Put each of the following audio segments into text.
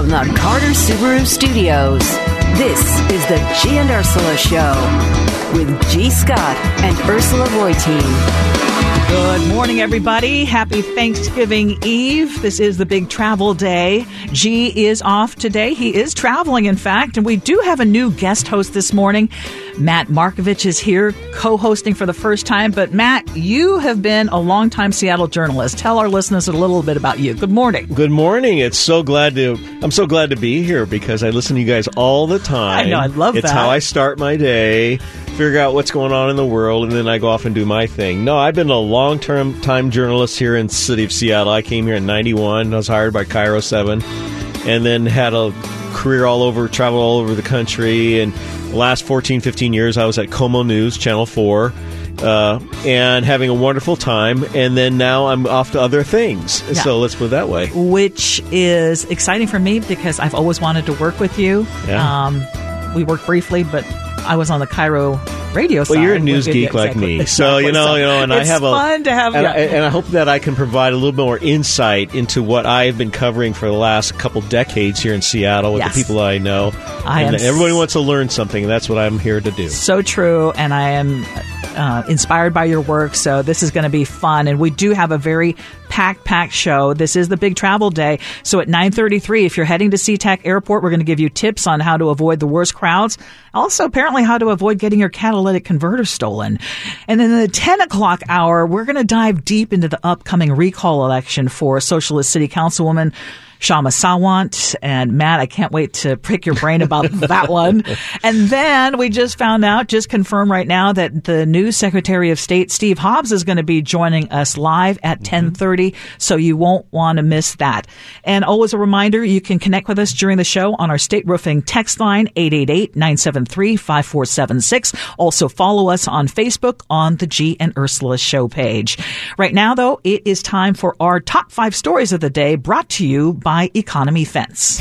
From the Carter Subaru Studios, this is the G and Ursula Show with G. Scott and Ursula Reutin. Good morning, everybody. Happy Thanksgiving Eve. This is the big travel day. G is off today. He is traveling, in fact, and we do have a new guest host this morning. Matt Markovich is here, co-hosting for the first time. But Matt, you have been a longtime Seattle journalist. Tell our listeners a little bit about you. Good morning. Good morning. I'm so glad to be here because I listen to you guys all the time. I know, I love it's that. It's how I start my day, figure out what's going on in the world, and then I go off and do my thing. No, I've been a long-term journalist here in the city of Seattle. I came here in 91. I was hired by Cairo 7, and then had a career traveled all over the country, and the last 14, 15 years I was at Como News, Channel 4, and having a wonderful time, and then now I'm off to other things. Yeah. So let's put it that way. Which is exciting for me because I've always wanted to work with you. Yeah. We worked briefly, but I was on the Cairo radio side. Well, you're a news geek like me, so you know, and it's fun to have. And I hope that I can provide a little bit more insight into what I've been covering for the last couple decades here in Seattle with the people that I know. Everybody wants to learn something. That's what I'm here to do. So true, and I am inspired by your work. So this is going to be fun, and we do have a very packed show. This is the big travel day. So at 9:33, if you're heading to SeaTac Airport, we're going to give you tips on how to avoid the worst crowds. Also, apparently, how to avoid getting your catalytic converter stolen. And then in the 10 o'clock hour, we're going to dive deep into the upcoming recall election for Socialist City Councilwoman Kshama Sawant. And Matt, I can't wait to prick your brain about that one. And then we just confirmed right now that the new Secretary of State, Steve Hobbs, is going to be joining us live at 10:30. So you won't want to miss that. And always a reminder, you can connect with us during the show on our State Roofing text line, 888-973-5476. Also follow us on Facebook on the G and Ursula Show page. Right now, though, it is time for our top 5 stories of the day, brought to you by Economy Fence.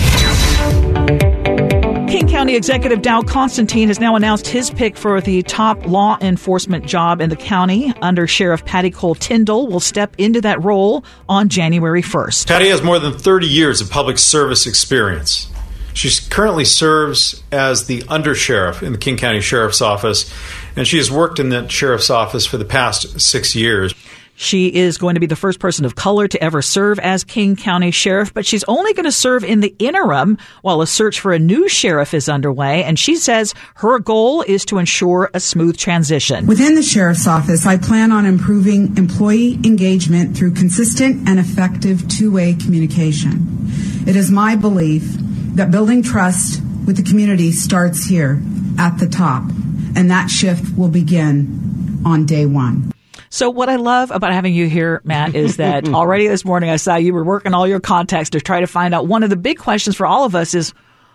King County Executive Dow Constantine has now announced his pick for the top law enforcement job in the county. Under Sheriff Patty Cole Tyndall will step into that role on January 1st. Patty has more than 30 years of public service experience. She currently serves as the undersheriff in the King County Sheriff's Office, and she has worked in that sheriff's office for the past 6 years. She is going to be the first person of color to ever serve as King County Sheriff, but she's only going to serve in the interim while a search for a new sheriff is underway. And she says her goal is to ensure a smooth transition. Within the Sheriff's Office, I plan on improving employee engagement through consistent and effective two-way communication. It is my belief that building trust with the community starts here at the top, and that shift will begin on day one. So what I love about having you here, Matt, is that already this morning I saw you were working all your contacts to try to find out. One of the big questions for all of us is,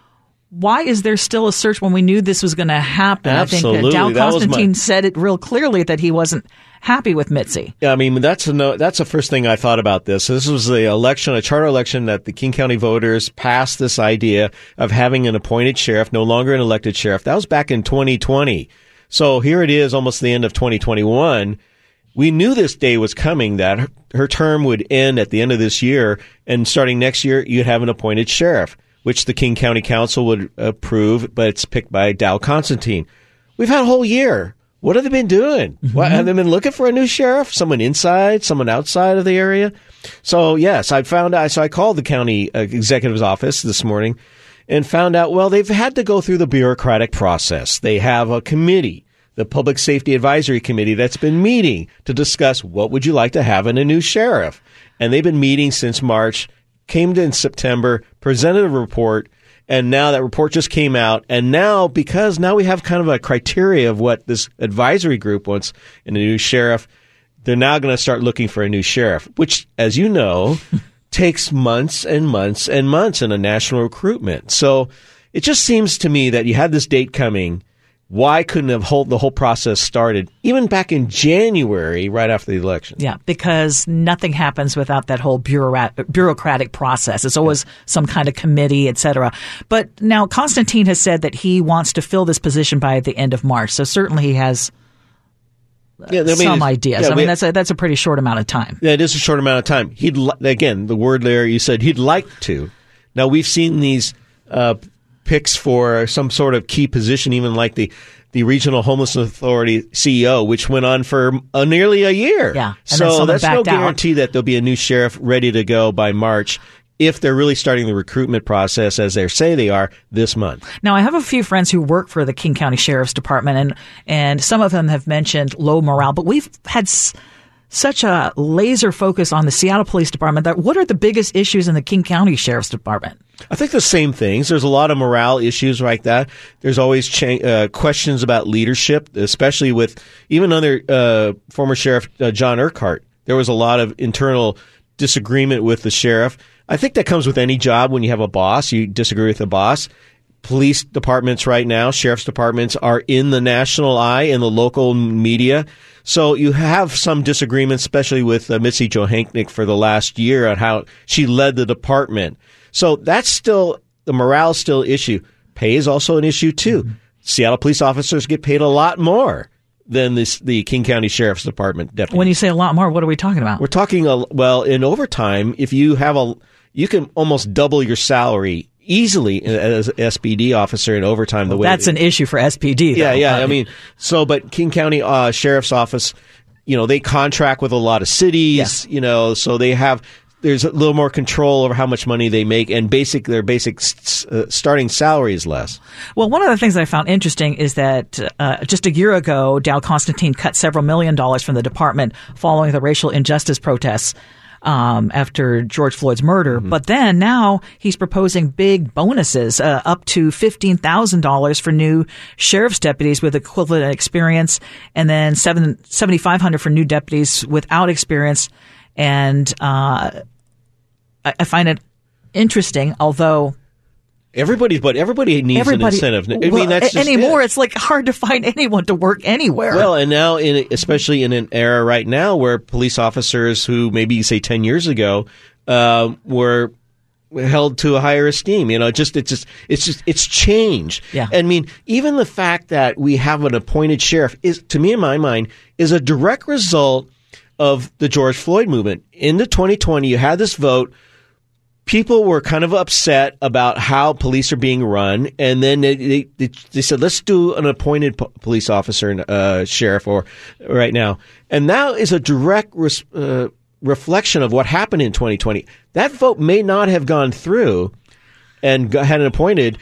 why is there still a search when we knew this was going to happen? Absolutely. I think Dow Constantine said it real clearly that he wasn't happy with Mitzi. Yeah, I mean, that's the first thing I thought about this. This was the election, a charter election that the King County voters passed this idea of having an appointed sheriff, no longer an elected sheriff. That was back in 2020. So here it is, almost the end of 2021. We knew this day was coming, that her term would end at the end of this year, and starting next year, you'd have an appointed sheriff, which the King County Council would approve, but it's picked by Dow Constantine. We've had a whole year. What have they been doing? Mm-hmm. What, have they been looking for a new sheriff? Someone inside, someone outside of the area? So, yes, I found out. So I called the county executive's office this morning and found out, well, they've had to go through the bureaucratic process. They have a committee, the Public Safety Advisory Committee, that's been meeting to discuss what would you like to have in a new sheriff. And they've been meeting since March, came in September, presented a report, and now that report just came out. And now, because now we have kind of a criteria of what this advisory group wants in a new sheriff, they're now going to start looking for a new sheriff, which, as you know, takes months and months and months in a national recruitment. So it just seems to me that you had this date coming. Why couldn't the whole process started even back in January, right after the election? Yeah, because nothing happens without that whole bureaucratic process. It's always some kind of committee, et cetera. But now Constantine has said that he wants to fill this position by the end of March. So certainly he has some ideas. That's a pretty short amount of time. Yeah, it is a short amount of time. Again, the word there, you said he'd like to. Now, we've seen these picks for some sort of key position, even like the Regional Homelessness Authority CEO, which went on for nearly a year. Yeah. So that's no guarantee that there'll be a new sheriff ready to go by March if they're really starting the recruitment process, as they say they are, this month. Now, I have a few friends who work for the King County Sheriff's Department, and some of them have mentioned low morale, but we've had such a laser focus on the Seattle Police Department. That what are the biggest issues in the King County Sheriff's Department? I think the same things. There's a lot of morale issues like that. There's always questions about leadership, especially with even under former Sheriff John Urquhart. There was a lot of internal disagreement with the sheriff. I think that comes with any job. When you have a boss, you disagree with the boss. Police departments right now, sheriff's departments, are in the national eye in the local media. So you have some disagreements, especially with Mitzi Johanknick for the last year on how she led the department. So that's still, the morale is still an issue. Pay is also an issue, too. Mm-hmm. Seattle police officers get paid a lot more than the King County Sheriff's Department deputies. When you say a lot more, what are we talking about? We're talking, well, in overtime, if you have you can almost double your salary easily as an SPD officer in overtime. That's an issue for SPD, though. Yeah. I mean, but King County Sheriff's Office, they contract with a lot of cities, so there's a little more control over how much money they make, and their basic starting salary is less. Well, one of the things that I found interesting is that just a year ago, Dow Constantine cut several $1 million from the department following the racial injustice protests after George Floyd's murder. Mm-hmm. But then now he's proposing big bonuses, up to $15,000 for new sheriff's deputies with equivalent experience, and then $7,500 for new deputies without experience. And I find it interesting, although everybody needs an incentive. I mean, that's just anymore. It's like hard to find anyone to work anywhere. Well, and now, especially in an era right now where police officers who maybe say 10 years ago were held to a higher esteem, it's changed. Yeah. I mean, even the fact that we have an appointed sheriff is, to me, in my mind, is a direct result of the George Floyd movement. Into 2020, you had this vote. People were kind of upset about how police are being run, and then they said, let's do an appointed police officer and sheriff right now. And that is a direct reflection of what happened in 2020. That vote may not have gone through and had an appointed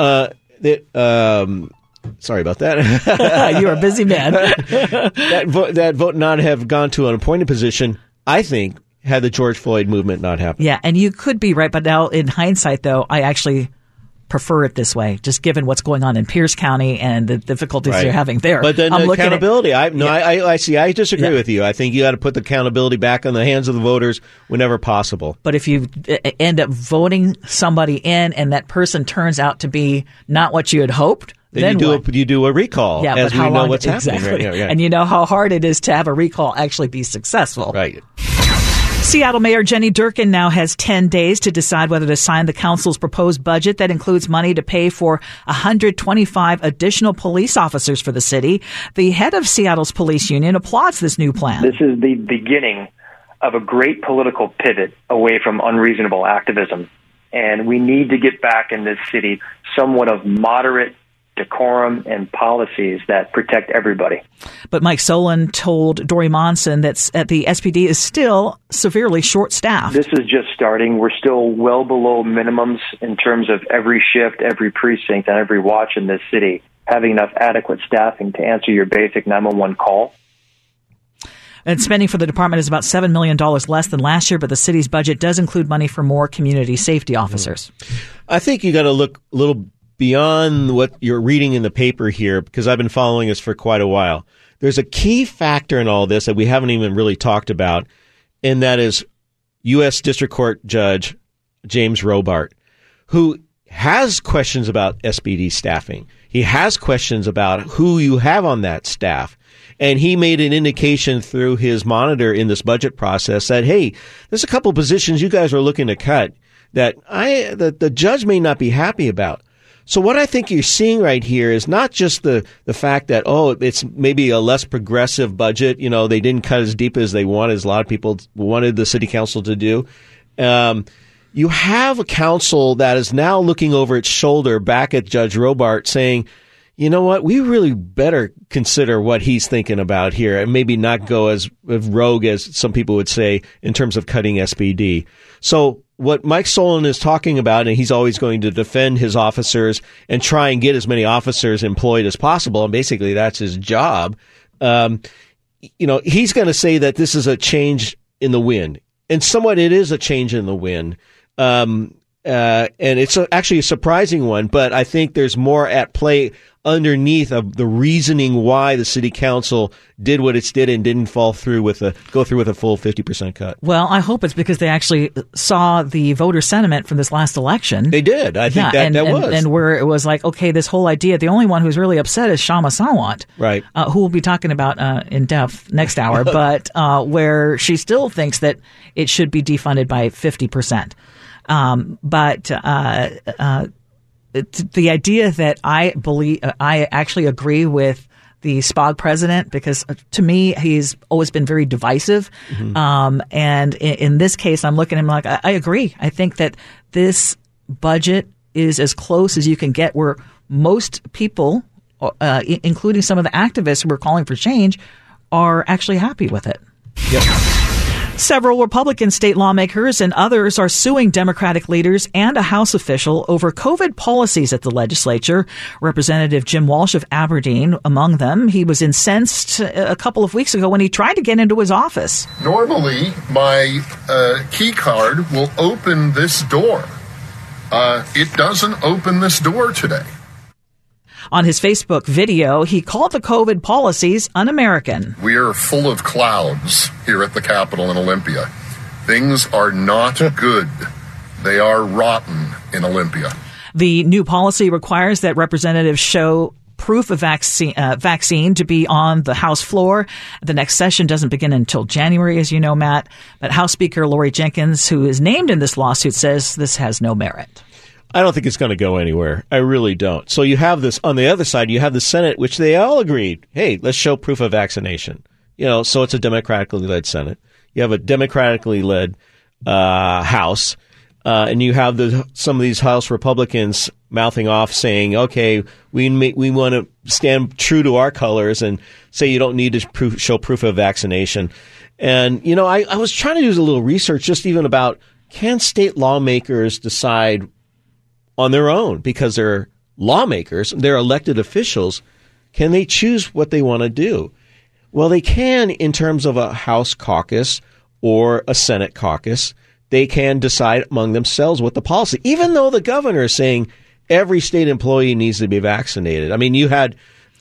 sorry about that. You're a busy man. that vote not have gone to an appointed position, I think, had the George Floyd movement not happened. Yeah, and you could be right. But now, in hindsight, though, I actually prefer it this way, just given what's going on in Pierce County and the difficulties you're having there. But then the accountability. I see. I disagree with you. I think you got to put the accountability back on the hands of the voters whenever possible. But if you end up voting somebody in and that person turns out to be not what you had hoped, then you do a recall, as we know what's happening right now. Yeah. And you know how hard it is to have a recall actually be successful. Right. Seattle Mayor Jenny Durkan now has 10 days to decide whether to sign the council's proposed budget that includes money to pay for 125 additional police officers for the city. The head of Seattle's police union applauds this new plan. This is the beginning of a great political pivot away from unreasonable activism. And we need to get back in this city somewhat of moderate decorum and policies that protect everybody. But Mike Solon told Dori Monson that the SPD is still severely short-staffed. This is just starting. We're still well below minimums in terms of every shift, every precinct, and every watch in this city having enough adequate staffing to answer your basic 911 call. And spending for the department is about $7 million less than last year, but the city's budget does include money for more community safety officers. I think you got to look a little beyond what you're reading in the paper here, because I've been following this for quite a while. There's a key factor in all this that we haven't even really talked about, and that is U.S. District Court Judge James Robart, who has questions about SPD staffing. He has questions about who you have on that staff. And he made an indication through his monitor in this budget process that, hey, there's a couple positions you guys are looking to cut that the judge may not be happy about. So what I think you're seeing right here is not just the fact that, it's maybe a less progressive budget. They didn't cut as deep as they wanted, as a lot of people wanted the city council to do. you have a council that is now looking over its shoulder back at Judge Robart saying, you know what, we really better consider what he's thinking about here and maybe not go as rogue as some people would say in terms of cutting SPD. So what Mike Solon is talking about, and he's always going to defend his officers and try and get as many officers employed as possible, and basically that's his job. He's going to say that this is a change in the wind, and somewhat it is a change in the wind. And it's actually a surprising one, but I think there's more at play underneath of the reasoning why the city council did what it did and didn't go through with a full 50% cut. Well, I hope it's because they actually saw the voter sentiment from this last election. They did. I think that was. And where it was like, okay, this whole idea, the only one who's really upset is Kshama Sawant. Right. Who we'll be talking about in depth next hour, but where she still thinks that it should be defunded by 50%. The idea that I actually agree with the SPOG president, because to me, he's always been very divisive. Mm-hmm. And in this case, I'm looking at him like, I agree. I think that this budget is as close as you can get where most people, including some of the activists who are calling for change, are actually happy with it. Yep. Several Republican state lawmakers and others are suing Democratic leaders and a House official over COVID policies at the legislature. Representative Jim Walsh of Aberdeen among them. He was incensed a couple of weeks ago when he tried to get into his office. Normally, my key card will open this door. It doesn't open this door today. On his Facebook video, he called the COVID policies un-American. We are full of clouds here at the Capitol in Olympia. Things are not good. They are rotten in Olympia. The new policy requires that representatives show proof of vaccine to be on the House floor. The next session doesn't begin until January, as you know, Matt. But House Speaker Lori Jenkins, who is named in this lawsuit, says this has no merit. I don't think it's going to go anywhere. I really don't. So you have this on the other side. You have the Senate, which they all agreed. Hey, let's show proof of vaccination. So it's a democratically led Senate. You have a democratically led House, and you have some of these House Republicans mouthing off, saying, "Okay, we want to stand true to our colors and say you don't need to show proof of vaccination." And I was trying to do a little research, just even about can state lawmakers decide on their own, because they're lawmakers, they're elected officials, can they choose what they want to do? Well, they can in terms of a House caucus or a Senate caucus. They can decide among themselves what the policy, even though the governor is saying every state employee needs to be vaccinated. I mean, you had,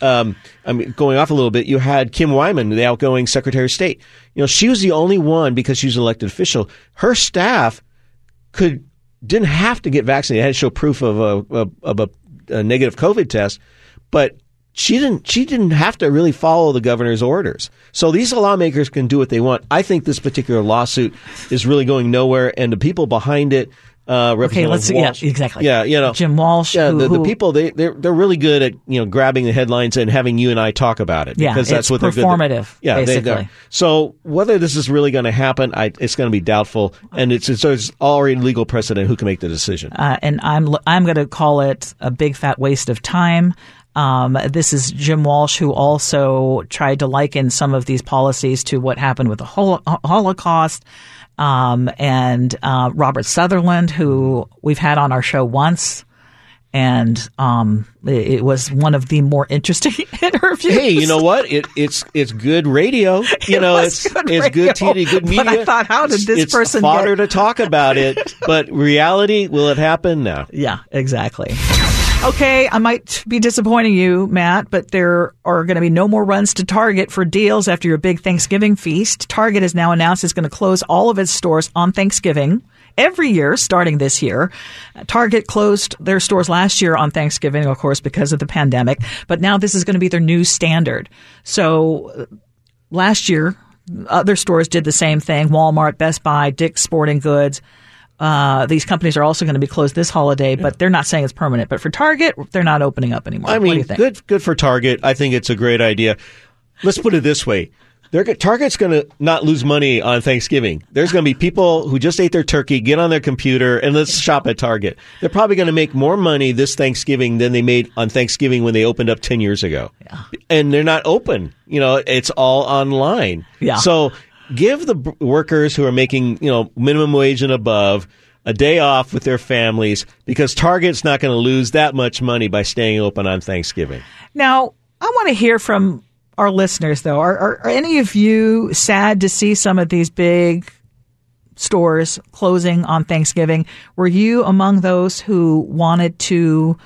going off a little bit, you had Kim Wyman, the outgoing Secretary of State. She was the only one, because she's an elected official. Her staff didn't have to get vaccinated. They had to show proof of a negative COVID test, but she didn't have to really follow the governor's orders. So these lawmakers can do what they want. I think this particular lawsuit is really going nowhere, and the people behind it, Representative Walsh. Yeah, exactly. Yeah, Jim Walsh. Yeah, the people they're really good at grabbing the headlines and having you and I talk about it, because that's what they're good at. Performative. Yeah, basically. So whether this is really going to happen, it's going to be doubtful, and there's already legal precedent who can make the decision. And I'm going to call it a big fat waste of time. This is Jim Walsh, who also tried to liken some of these policies to what happened with the Holocaust. And Robert Sutherland, who we've had on our show once. And it was one of the more interesting interviews. Hey, you know what? It's good radio. It's good TV, good media. But I thought, how did this person get... It's fodder to talk about it. But reality, will it happen? No. Yeah, exactly. Okay, I might be disappointing you, Matt, but there are going to be no more runs to Target for deals after your big Thanksgiving feast. Target has now announced it's going to close all of its stores on Thanksgiving every year, starting this year. Target closed their stores last year on Thanksgiving, of course, because of the pandemic, but now this is going to be their new standard. So last year, other stores did the same thing. Walmart, Best Buy, Dick's Sporting Goods. These companies are also going to be closed this holiday, but they're not saying it's permanent. But for Target, they're not opening up anymore. I mean, what do you think? Good for Target. I think it's a great idea. Let's put it this way. Target's going to not lose money on Thanksgiving. There's going to be people who just ate their turkey, get on their computer, and let's shop at Target. They're probably going to make more money this Thanksgiving than they made on Thanksgiving when they opened up 10 years ago. Yeah. And they're not open. It's all online. Yeah. So give the workers who are making, minimum wage and above a day off with their families, because Target's not going to lose that much money by staying open on Thanksgiving. Now, I want to hear from our listeners, though. Are any of you sad to see some of these big stores closing on Thanksgiving? Were you among those who wanted to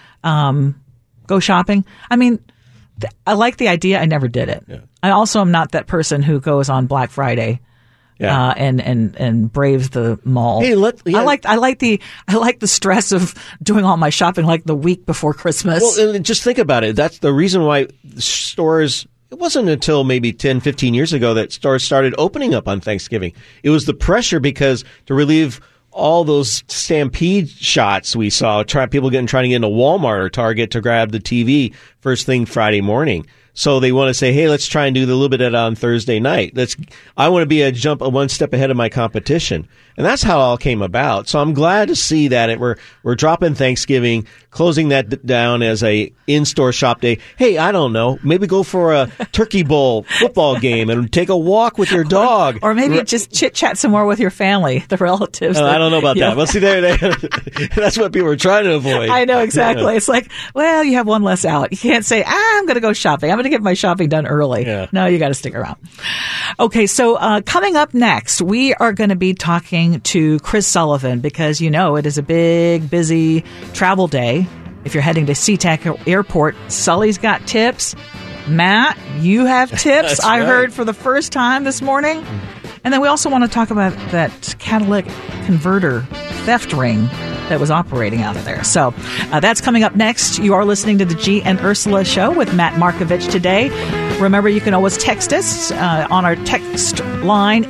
go shopping? I mean, I like the idea. I never did it. Yeah. I also am not that person who goes on Black Friday. Yeah. And braves the mall. Hey, I like the stress of doing all my shopping like the week before Christmas. Well, and just think about it. That's the reason why stores. It wasn't until maybe 10, 15 years ago that stores started opening up on Thanksgiving. It was the pressure because to relieve all those stampede shots we saw, people trying to get into Walmart or Target to grab the TV first thing Friday morning. So they want to say, hey, let's try and do a little bit of that on Thursday night. I want to be one step ahead of my competition. And that's how it all came about. So I'm glad to see that we're dropping Thanksgiving, closing that down as a in-store shop day. Hey, I don't know, maybe go for a Turkey Bowl football game and take a walk with your dog. Or maybe just chit-chat some more with your family, the relatives. I don't know about that. Well, see, that's what people are trying to avoid. I know, exactly. Yeah. It's like, well, you have one less out. You can't say, I'm going to go shopping. I'm going to get my shopping done early. Yeah. No, you got to stick around. Okay, so coming up next, we are going to be talking to Chris Sullivan because, it is a big, busy travel day. If you're heading to SeaTac Airport, Sully's got tips. Matt, you have tips. I heard for the first time this morning. And then we also want to talk about that catalytic converter theft ring that was operating out of there. So that's coming up next. You are listening to the G and Ursula Show with Matt Markovich today. Remember, you can always text us on our text line,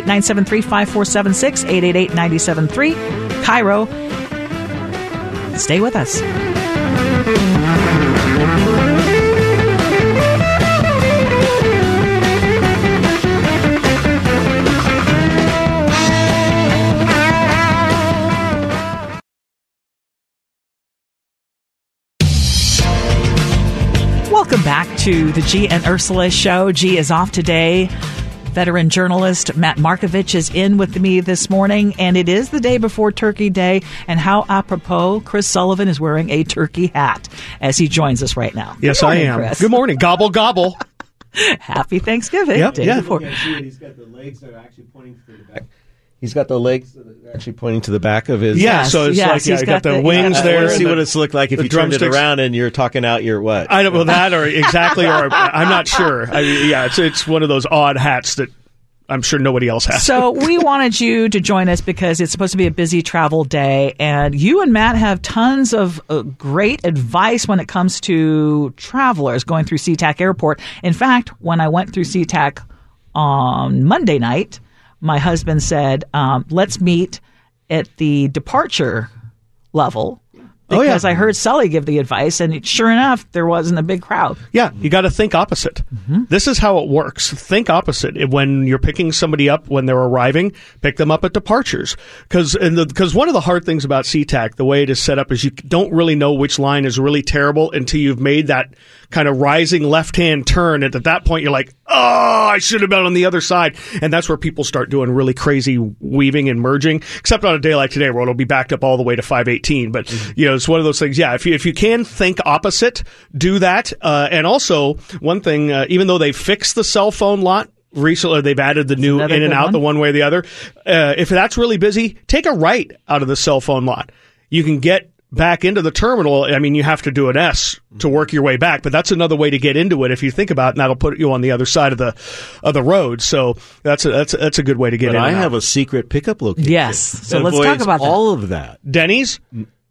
888-973-5476, 888-973, Cairo. Stay with us. Welcome back to the G and Ursula Show. G is off today. Veteran journalist Matt Markovich is in with me this morning, and it is the day before Turkey Day. And how apropos, Chris Sullivan is wearing a turkey hat as he joins us right now. Yes, morning, I am. Chris. Good morning. Gobble, gobble. Happy Thanksgiving. Yep, day before. He's got the legs that are actually pointing to the back. He's got the legs that are actually pointing to the back of his. Yeah, so it's like you got the wings there. Let's see what it's looked like if you turned it around and you're talking out your what? I don't know that or exactly, or I'm not sure. It's one of those odd hats that I'm sure nobody else has. So we wanted you to join us because it's supposed to be a busy travel day, and you and Matt have tons of great advice when it comes to travelers going through SeaTac Airport. In fact, when I went through SeaTac on Monday night, my husband said, let's meet at the departure level. Because I heard Sully give the advice, and sure enough, there wasn't a big crowd. Yeah, you got to think opposite. Mm-hmm. This is how it works. Think opposite. When you're picking somebody up when they're arriving, pick them up at departures. Because one of the hard things about SeaTac, the way it is set up, is you don't really know which line is really terrible until you've made that kind of rising left-hand turn. And at that point, you're like, oh, I should have been on the other side. And that's where people start doing really crazy weaving and merging, except on a day like today where it'll be backed up all the way to 518. But, it's one of those things. Yeah, if you can think opposite, do that. And also, one thing, even though they fixed the cell phone lot, recently they've added the new in and out, the one way or the other. If that's really busy, take a right out of the cell phone lot. You can get back into the terminal. I mean, you have to do an S to work your way back, but that's another way to get into it if you think about it, and that'll put you on the other side of the road. So that's a good way to get in. I have a secret pickup location. Yes. So let's talk about all of that. Denny's?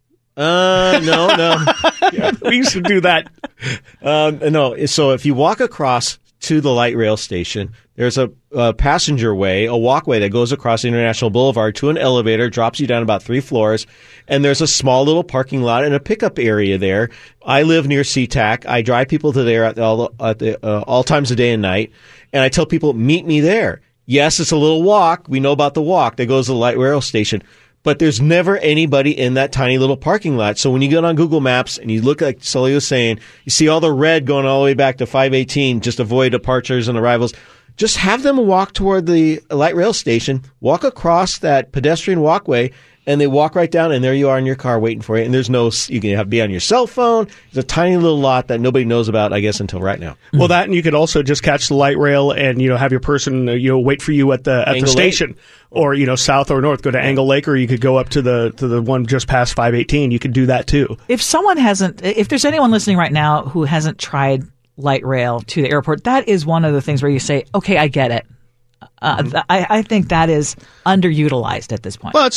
No. Yeah, we used to do that. No. So if you walk across to the light rail station, There's a passenger way, a walkway that goes across International Boulevard to an elevator, drops you down about 3 floors, and there's a small little parking lot and a pickup area there. I live near SeaTac. I drive people to there at all times of day and night, and I tell people, meet me there. Yes, it's a little walk. We know about the walk that goes to the light rail station. But there's never anybody in that tiny little parking lot. So when you get on Google Maps and you look, like Sully was saying, you see all the red going all the way back to 518, just avoid departures and arrivals. Just have them walk toward the light rail station, walk across that pedestrian walkway, and they walk right down, and there you are in your car waiting for you. And there's you can be on your cell phone. It's a tiny little lot that nobody knows about, I guess, until right now. Well, that, and you could also just catch the light rail and, have your person, wait for you at the station. Or, south or north, go to Angle Lake, or you could go up to the one just past 518. You could do that too. If there's anyone listening right now who hasn't tried light rail to the airport, that is one of the things where you say, okay, I get it. I think that is underutilized at this point. Well,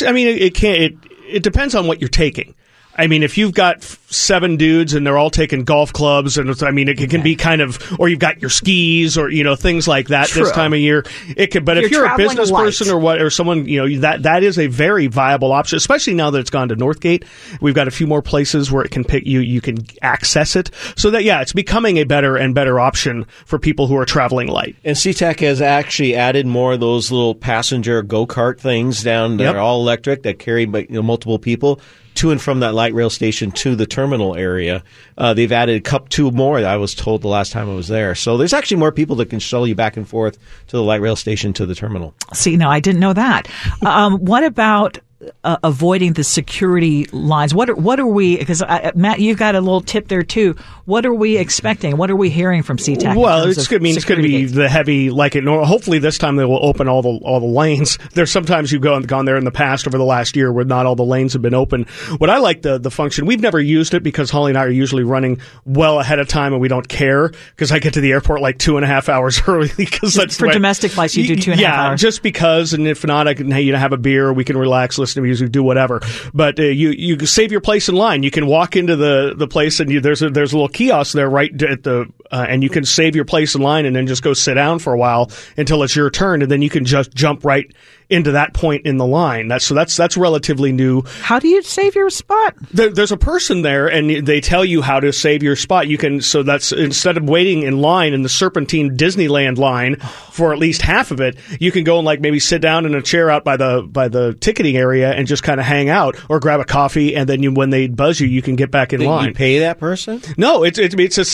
it depends on what you're taking. I mean, if you've got 7 dudes and they're all taking golf clubs, and it can be kind of, or you've got your skis or things like that. True. This time of year, it could. But if you're a business person or someone, that is a very viable option, especially now that it's gone to Northgate. We've got a few more places where it can pick you can access it, so that it's becoming a better and better option for people who are traveling light. And SeaTac has actually added more of those little passenger go-kart things down there, all electric, that carry multiple people to and from that light rail station to the terminal area. They've added 2 more, I was told the last time I was there. So there's actually more people that can shuttle you back and forth to the light rail station to the terminal. See, no, I didn't know that. What about avoiding the security lines? What are we, because Matt, you've got a little tip there too. What are we expecting? What are we hearing from SeaTac? Well, it's going to be the heavy, like it normal. Hopefully this time they will open all the lanes. There's sometimes you've gone there in the past over the last year where not all the lanes have been open. What I like the function, we've never used it because Holly and I are usually running well ahead of time and we don't care because I get to the airport like 2.5 hours early because that's for domestic flights you do 2.5 hours. Yeah, just because, and if not, I can have a beer, we can relax, listen to music, do whatever. But you save your place in line. You can walk into the place and there's a little kiosk there right at the and you can save your place in line and then just go sit down for a while until it's your turn, and then you can just jump right into that point in the line. That's relatively new. How do you save your spot? There's a person there, and they tell you how to save your spot. You can, so that's instead of waiting in line in the Serpentine Disneyland line for at least half of it, you can go and maybe sit down in a chair out by the ticketing area and just kind of hang out or grab a coffee, and then when they buzz you, you can get back in line. You pay that person? No, it's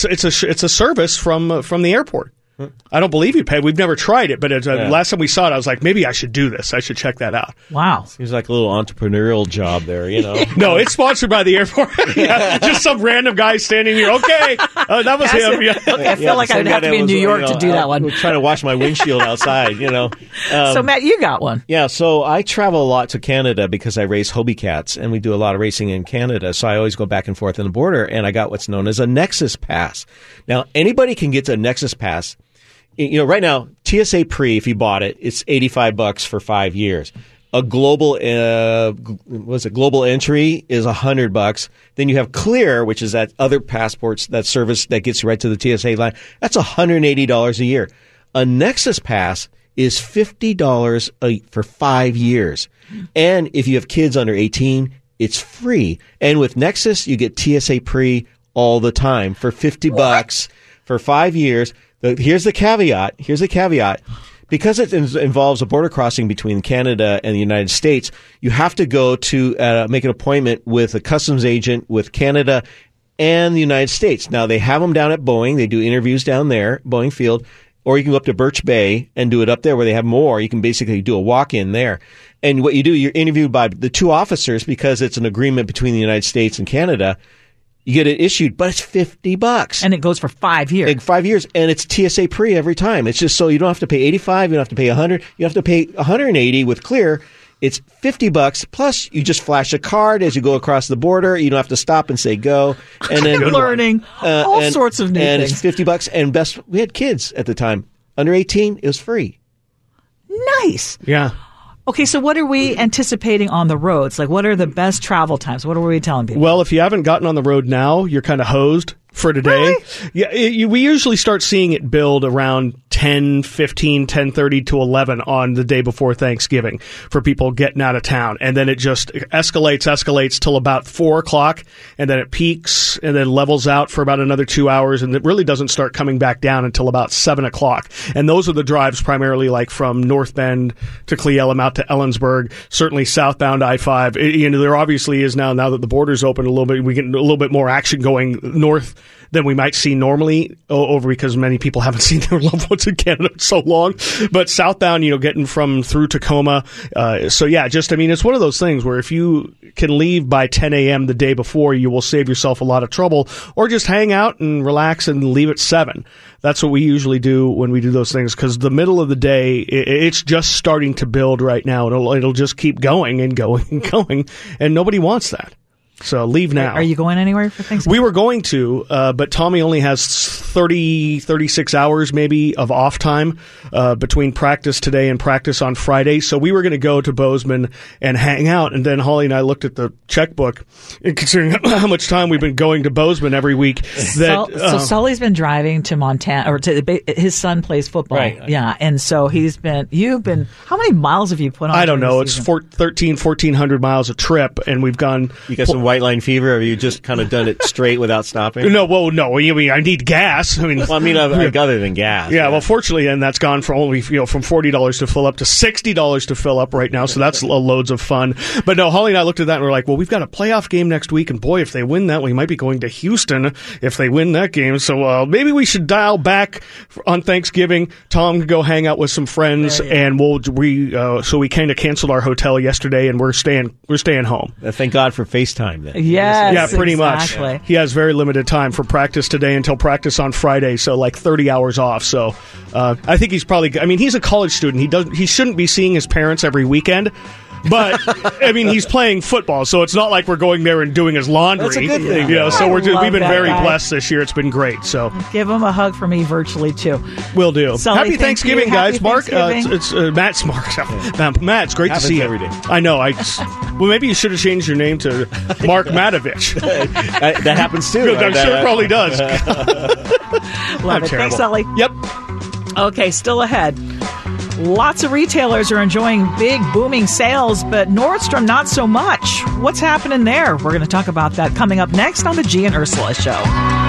a service from the airport. I don't believe you pay. We've never tried it, but last time we saw it, I was like, maybe I should do this. I should check that out. Wow. Seems like a little entrepreneurial job there, No, it's sponsored by the airport. Just some random guy standing here. Okay, that was him. Okay, I feel like I'd have to be in New York to do that one. I'm trying to wash my windshield outside, So, Matt, you got one. Yeah, so I travel a lot to Canada because I race Hobie cats, and we do a lot of racing in Canada, so I always go back and forth on the border, and I got what's known as a Nexus Pass. Now, anybody can get a Nexus Pass. Right now, TSA Pre, if you bought it, it's $85 for 5 years. A global, global entry is $100. Then you have Clear, which is that other passports, that service that gets you right to the TSA line. That's $180 a year. A Nexus Pass is $50 for 5 years. And if you have kids under 18, it's free. And with Nexus, you get TSA Pre all the time for $50 for 5 years. Here's the caveat. Because it involves a border crossing between Canada and the United States, you have to go to make an appointment with a customs agent with Canada and the United States. Now, they have them down at Boeing. They do interviews down there, Boeing Field. Or you can go up to Birch Bay and do it up there where they have more. You can basically do a walk-in there. And what you do, you're interviewed by the 2 officers because it's an agreement between the United States and Canada. You get it issued, but it's $50. And it goes for 5 years. 5 years, and it's TSA Pre every time. It's just so you don't have to pay $85, you don't have to pay $100, you have to pay $180 with Clear. It's $50, plus you just flash a card as you go across the border. You don't have to stop and say go. And then I'm learning all sorts of new things. And it's $50, and we had kids at the time. Under 18, it was free. Nice. Yeah. Okay, so what are we anticipating on the roads? What are the best travel times? What are we telling people? Well, if you haven't gotten on the road now, you're kind of hosed for today. Really? Yeah, we usually start seeing it build around 10:15, 10:30 to 11 on the day before Thanksgiving for people getting out of town. And then it just escalates till about 4 o'clock, and then it peaks and then levels out for about another 2 hours, and it really doesn't start coming back down until about 7 o'clock. And those are the drives primarily like from North Bend to Cle Elum out to Ellensburg, certainly southbound I-5. There obviously is now that the border's open a little bit, we get a little bit more action going north than we might see normally over because many people haven't seen their loved ones in Canada in so long. But southbound, getting from through Tacoma. It's one of those things where if you can leave by 10 a.m. the day before, you will save yourself a lot of trouble, or just hang out and relax and leave at 7. That's what we usually do when we do those things, because the middle of the day, it's just starting to build right now. It'll just keep going and going and going, and nobody wants that. So leave now. Are you going anywhere for Thanksgiving? We were going to, but Tommy only has 36 hours maybe of off time between practice today and practice on Friday. So we were going to go to Bozeman and hang out. And then Holly and I looked at the checkbook, and considering how much time we've been going to Bozeman every week. So Sully's been driving to Montana, or his son plays football. Right. Yeah. And so you've been, how many miles have you put on? I don't know. It's 1,400 miles a trip, and we've gone. You got some white line fever, or have you just kind of done it straight without stopping? No. I need gas. Other than gas. Yeah, well, fortunately, and that's gone from only from $40 to fill up to $60 to fill up right now. So that's loads of fun. But no, Holly and I looked at that and we're like, well, we've got a playoff game next week, and boy, if they win that, we might be going to Houston if they win that game. So maybe we should dial back on Thanksgiving. Tom can go hang out with some friends, and so we kind of canceled our hotel yesterday, and we're staying home. Thank God for FaceTime then. Yes, yeah, pretty exactly. much. He has very limited time for practice today until practice on Friday, so like 30 hours off. So I think he's he's a college student. He shouldn't be seeing his parents every weekend. But he's playing football, so it's not like we're going there and doing his laundry. That's a good thing. So we've been very guy. blessed this year. It's been great. So give him a hug for me virtually too. Will do. Sully, Happy Thanksgiving, guys. Happy Mark, Thanksgiving. it's Matt's Mark. Matt, it's great to see you every day. I know. Well, maybe you should have changed your name to Mark Matovich. That happens too. I'm sure it probably does. Love it. Thanks, Sully. Yep. Okay, still ahead. Lots of retailers are enjoying big, booming sales, but Nordstrom not so much. What's happening there? We're going to talk about that coming up next on the G and Ursula Show.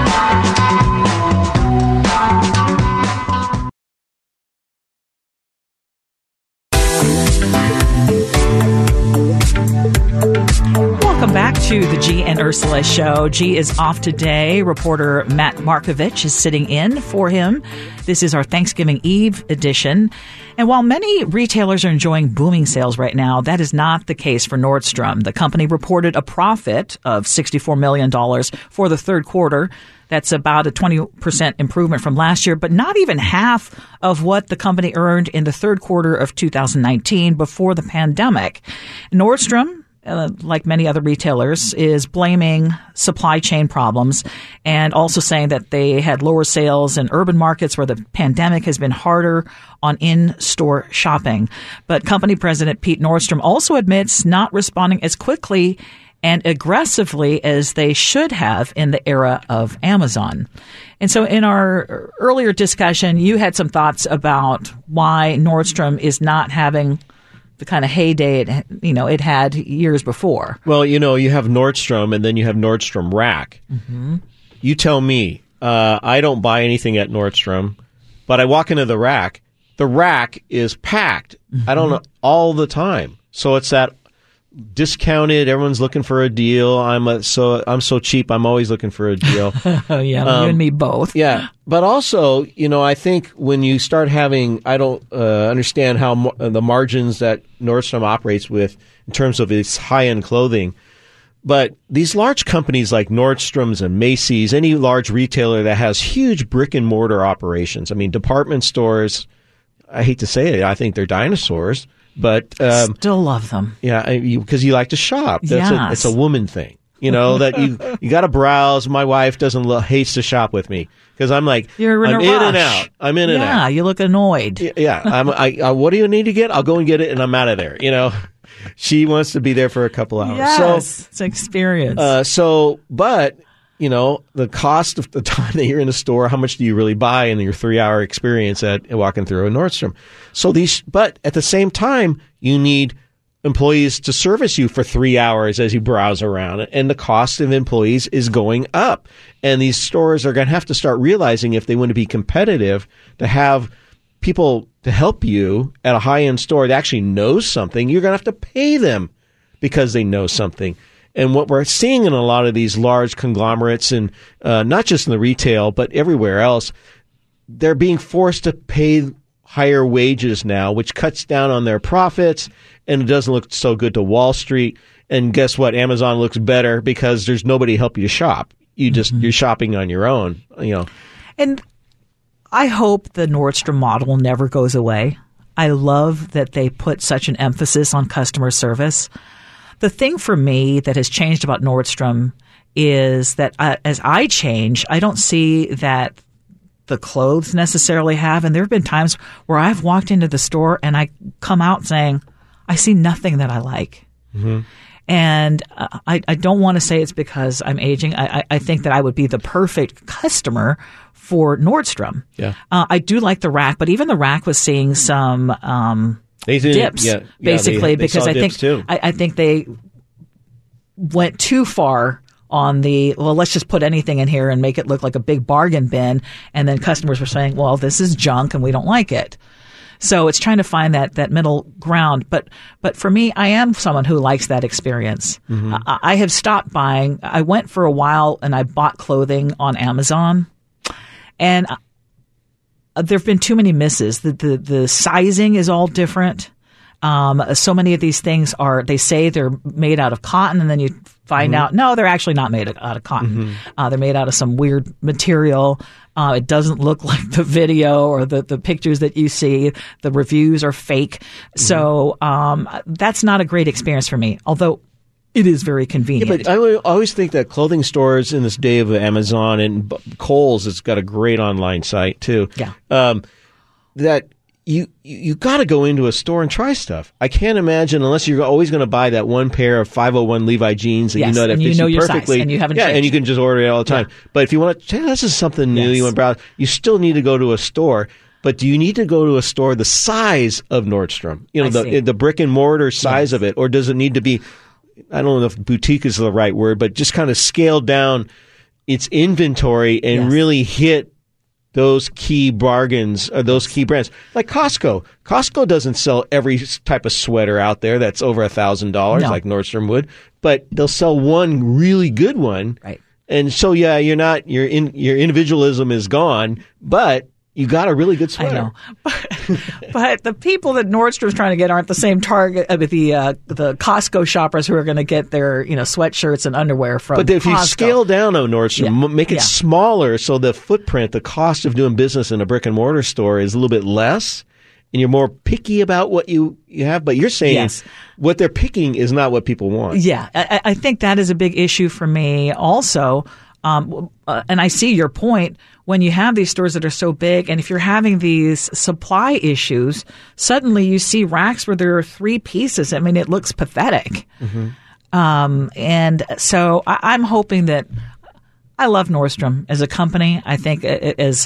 Welcome back to the G and Ursula Show. G is off today. Reporter Matt Markovich is sitting in for him. This is our Thanksgiving Eve edition. And while many retailers are enjoying booming sales right now, that is not the case for Nordstrom. The company reported a profit of $64 million for the third quarter. That's about a 20% improvement from last year, but not even half of what the company earned in the third quarter of 2019 before the pandemic. Nordstrom, like many other retailers, is blaming supply chain problems and also saying that they had lower sales in urban markets where the pandemic has been harder on in-store shopping. But company president Pete Nordstrom also admits not responding as quickly and aggressively as they should have in the era of Amazon. And so in our earlier discussion, you had some thoughts about why Nordstrom is not having the kind of heyday it had years before. Well, you have Nordstrom, and then you have Nordstrom Rack. Mm-hmm. You tell me. I don't buy anything at Nordstrom, but I walk into the Rack. The Rack is packed. Mm-hmm. I don't know, all the time. So it's that discounted. Everyone's looking for a deal. I'm so cheap. I'm always looking for a deal. Yeah, you and me both. Yeah, but also, I think when you start having, I don't understand how the margins that Nordstrom operates with in terms of its high-end clothing. But these large companies like Nordstrom's and Macy's, any large retailer that has huge brick and mortar operations. I mean, department stores. I hate to say it. I think they're dinosaurs. But still love them. Yeah, because you like to shop. Yes. It's a woman thing. That you got to browse. My wife hates to shop with me because I'm like, I'm in and out. I'm in and out. Yeah, you look annoyed. Yeah, what do you need to get? I'll go and get it, and I'm out of there. She wants to be there for a couple hours. Yes, it's an experience. But the cost of the time that you're in the store, how much do you really buy in your 3-hour experience at walking through a Nordstrom? So but at the same time, you need employees to service you for 3 hours as you browse around, and the cost of employees is going up. And these stores are going to have to start realizing, if they want to be competitive, to have people to help you at a high-end store that actually knows something. You're going to have to pay them because they know something. And what we're seeing in a lot of these large conglomerates, and not just in the retail, but everywhere else, they're being forced to pay higher wages now, which cuts down on their profits, and it doesn't look so good to Wall Street. And guess what? Amazon looks better because there's nobody to help you shop. You're shopping on your own, And I hope the Nordstrom model never goes away. I love that they put such an emphasis on customer service. The thing for me that has changed about Nordstrom is that as I change, I don't see that the clothes necessarily have. And there have been times where I've walked into the store and I come out saying, I see nothing that I like. Mm-hmm. And I don't want to say it's because I'm aging. I think that I would be the perfect customer for Nordstrom. Yeah. I do like the rack, but even the rack was seeing some dips, basically, because I think they went too far on let's just put anything in here and make it look like a big bargain bin. And then customers were saying, well, this is junk and we don't like it. So it's trying to find that middle ground. But for me, I am someone who likes that experience. Mm-hmm. I have stopped buying. I went for a while and I bought clothing on Amazon, and there have been too many misses. The sizing is all different. So many of these things they say they're made out of cotton, and then you find out, no, they're actually not made out of cotton. Mm-hmm. They're made out of some weird material. It doesn't look like the video or the pictures that you see. The reviews are fake. Mm-hmm. So that's not a great experience for me, although it is very convenient. Yeah, but I always think that clothing stores in this day of Amazon and Kohl's has got a great online site too. Yeah. That you got to go into a store and try stuff. I can't imagine, unless you're always going to buy that one pair of 501 Levi jeans that that fits you your perfectly. Size, and you haven't changed. And you can just order it all the time. Yeah. But if you want to, this is something new, you want to browse, you still need to go to a store. But do you need to go to a store the size of Nordstrom? The brick and mortar size of it, or does it need to be? I don't know if boutique is the right word, but just kind of scale down its inventory and really hit those key bargains or those key brands. Like Costco. Costco doesn't sell every type of sweater out there that's over $1,000 like Nordstrom would, but they'll sell one really good one. Right. And so, your individualism is gone, but you got a really good sweater. I know. But the people that Nordstrom's trying to get aren't the same target of the Costco shoppers who are going to get their sweatshirts and underwear from Costco. But if you scale down on Nordstrom, make it smaller so the footprint, the cost of doing business in a brick and mortar store is a little bit less, and you're more picky about what you have. But you're saying what they're picking is not what people want. Yeah, I think that is a big issue for me also. And I see your point. When you have these stores that are so big, and if you're having these supply issues, suddenly you see racks where there are 3 pieces. I mean, it looks pathetic. Mm-hmm. And so I'm hoping that I love Nordstrom as a company. I think as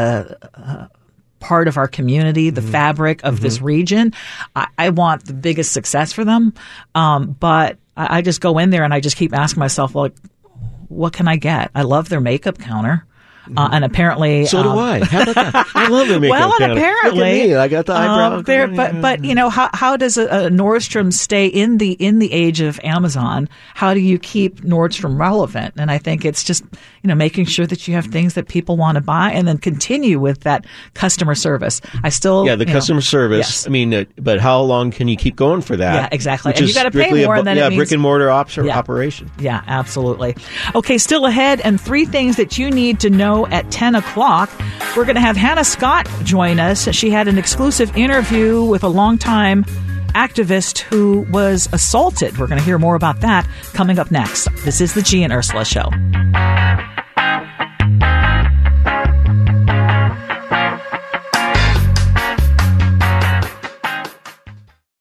a part of our community, the fabric of this region, I want the biggest success for them. But I just go in there and I just keep asking myself, well, what can I get? I love their makeup counter. And apparently, so do I. How about that? I love their makeup counter. And apparently, look at me. I got the eyebrow. But how does a Nordstrom stay in the age of Amazon? How do you keep Nordstrom relevant? And I think it's just making sure that you have things that people want to buy, and then continue with that customer service. The customer service. Yes. I mean, but how long can you keep going for that? Yeah, exactly. And you got to pay more, and then it means brick and mortar operation. Yeah, absolutely. Okay, still ahead, and 3 things that you need to know at 10 o'clock. We're going to have Hannah Scott join us. She had an exclusive interview with a longtime activist who was assaulted. We're going to hear more about that coming up next. This is the G and Ursula Show.